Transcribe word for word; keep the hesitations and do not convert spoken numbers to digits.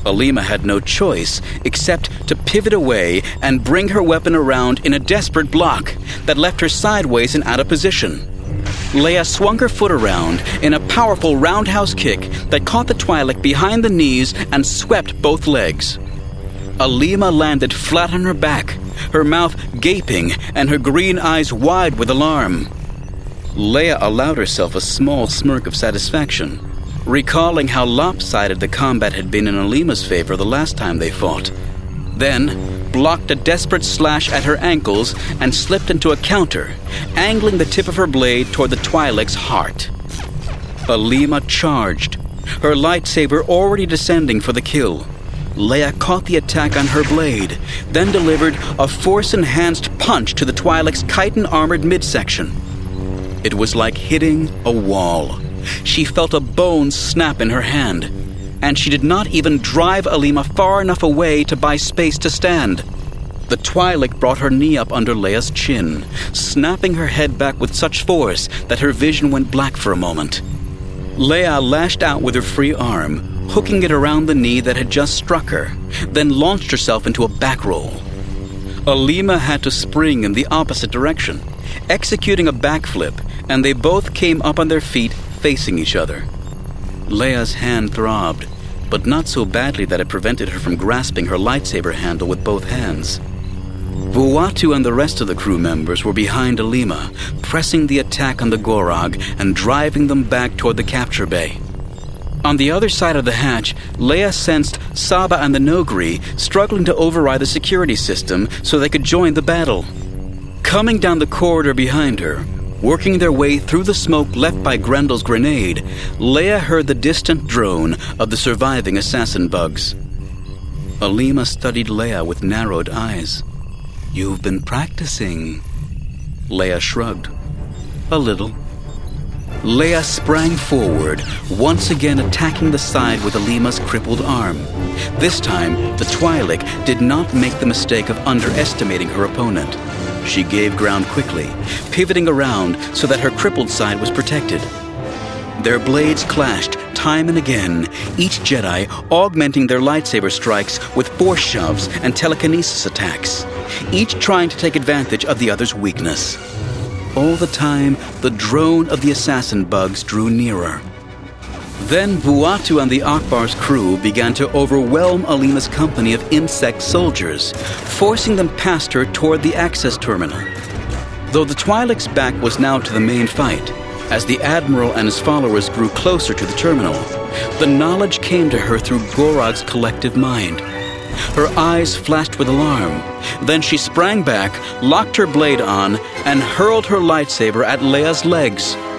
Alima had no choice except to pivot away and bring her weapon around in a desperate block that left her sideways and out of position. Leia swung her foot around in a powerful roundhouse kick that caught the Twi'lek behind the knees and swept both legs. Alima landed flat on her back, her mouth gaping and her green eyes wide with alarm. Leia allowed herself a small smirk of satisfaction, recalling how lopsided the combat had been in Alima's favor the last time they fought. Then blocked a desperate slash at her ankles and slipped into a counter, angling the tip of her blade toward the Twi'lek's heart. Alima charged, her lightsaber already descending for the kill. Leia caught the attack on her blade, then delivered a force-enhanced punch to the Twi'lek's chitin-armored midsection. It was like hitting a wall. She felt a bone snap in her hand, and she did not even drive Alima far enough away to buy space to stand. The Twi'lek brought her knee up under Leia's chin, snapping her head back with such force that her vision went black for a moment. Leia lashed out with her free arm, hooking it around the knee that had just struck her, then launched herself into a back roll. Alima had to spring in the opposite direction, executing a backflip, and they both came up on their feet facing each other. Leia's hand throbbed, but not so badly that it prevented her from grasping her lightsaber handle with both hands. Vuatu and the rest of the crew members were behind Alima, pressing the attack on the Gorog and driving them back toward the capture bay. On the other side of the hatch, Leia sensed Saba and the Noghri struggling to override the security system so they could join the battle. Coming down the corridor behind her, working their way through the smoke left by Grendel's grenade, Leia heard the distant drone of the surviving assassin bugs. Alima studied Leia with narrowed eyes. "You've been practicing." Leia shrugged. "A little." Leia sprang forward, once again attacking the side with Alima's crippled arm. This time, the Twi'lek did not make the mistake of underestimating her opponent. She gave ground quickly, pivoting around so that her crippled side was protected. Their blades clashed time and again, each Jedi augmenting their lightsaber strikes with force shoves and telekinesis attacks, each trying to take advantage of the other's weakness. All the time, the drone of the assassin bugs drew nearer. Then Vuatu and the Akbar's crew began to overwhelm Alima's company of insect soldiers, forcing them past her toward the access terminal. Though the Twi'lek's back was now to the main fight, as the Admiral and his followers grew closer to the terminal, the knowledge came to her through Gorog's collective mind. Her eyes flashed with alarm. Then she sprang back, locked her blade on, and hurled her lightsaber at Leia's legs.